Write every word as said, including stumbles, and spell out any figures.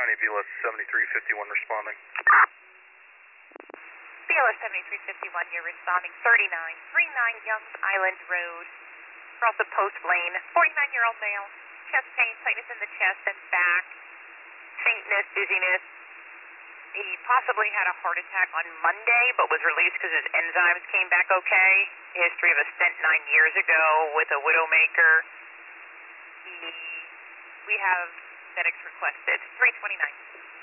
County, B L S seventy-three fifty-one responding. B L S seventy-three fifty-one, you're responding thirty-nine thirty-nine Youngs Island Road. Across the post lane, forty-nine-year-old male, chest pain, tightness in the chest and back, faintness, dizziness. He possibly had a heart attack on Monday, but was released because his enzymes came back okay. History of a stent nine years ago with a Widowmaker. He, we have medics requested, three twenty-nine.